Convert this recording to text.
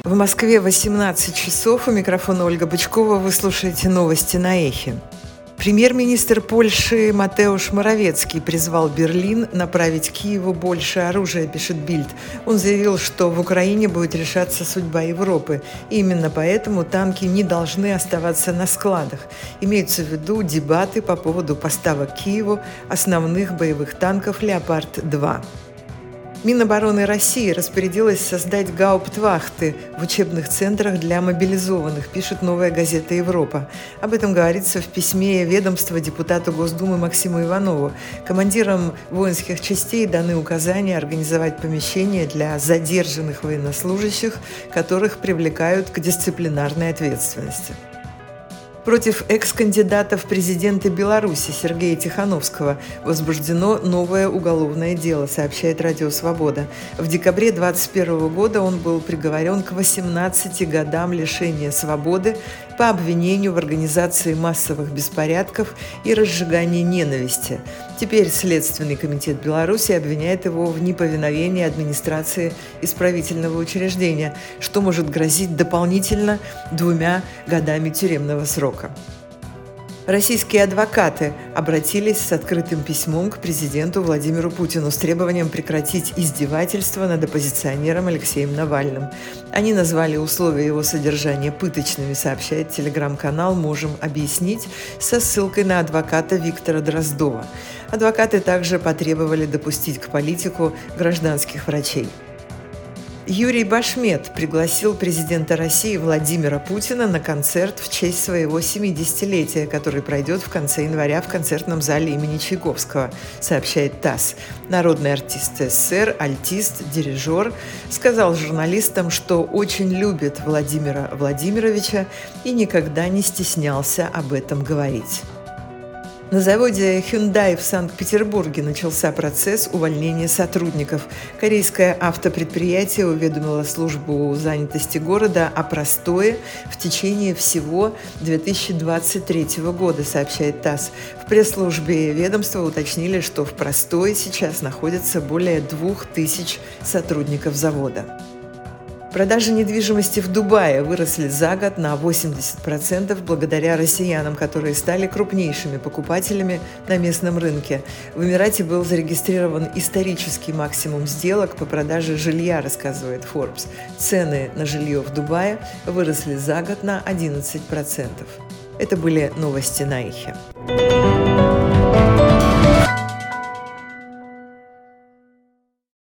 В Москве 18 часов. У микрофона Ольга Бычкова. Вы слушаете новости на Эхе. Премьер-министр Польши Матеуш Моровецкий призвал Берлин направить Киеву больше оружия, пишет Бильд. Он заявил, что в Украине будет решаться судьба Европы. И именно поэтому танки не должны оставаться на складах. Имеются в виду дебаты по поводу поставок Киеву основных боевых танков «Леопард-2». Минобороны России распорядилась создать гауптвахты в учебных центрах для мобилизованных, пишет «Новая газета Европа». Об этом говорится в письме ведомства депутату Госдумы Максиму Иванову. Командирам воинских частей даны указания организовать помещения для задержанных военнослужащих, которых привлекают к дисциплинарной ответственности. Против экс-кандидата в президенты Беларуси Сергея Тихановского возбуждено новое уголовное дело, сообщает Радио Свобода. В декабре 2021 года он был приговорен к 18 годам лишения свободы по обвинению в организации массовых беспорядков и разжигании ненависти. Теперь Следственный комитет Беларуси обвиняет его в неповиновении администрации исправительного учреждения, что может грозить дополнительно 2 годами тюремного срока. Российские адвокаты обратились с открытым письмом к президенту Владимиру Путину с требованием прекратить издевательства над оппозиционером Алексеем Навальным. Они назвали условия его содержания пыточными, сообщает телеграм-канал «Можем объяснить» со ссылкой на адвоката Виктора Дроздова. Адвокаты также потребовали допустить к политику гражданских врачей. Юрий Башмет пригласил президента России Владимира Путина на концерт в честь своего 70-летия, который пройдет в конце января в концертном зале имени Чайковского, сообщает ТАСС. Народный артист СССР, альтист, дирижер сказал журналистам, что очень любит Владимира Владимировича и никогда не стеснялся об этом говорить. На заводе Hyundai в Санкт-Петербурге начался процесс увольнения сотрудников. Корейское автопредприятие уведомило службу занятости города о простое в течение всего 2023 года, сообщает ТАСС. В пресс-службе ведомства уточнили, что в простое сейчас находится более 2000 сотрудников завода. Продажи недвижимости в Дубае выросли за год на 80% благодаря россиянам, которые стали крупнейшими покупателями на местном рынке. В Эмирате был зарегистрирован исторический максимум сделок по продаже жилья, рассказывает Forbes. Цены на жилье в Дубае выросли за год на 11%. Это были новости на Эхе.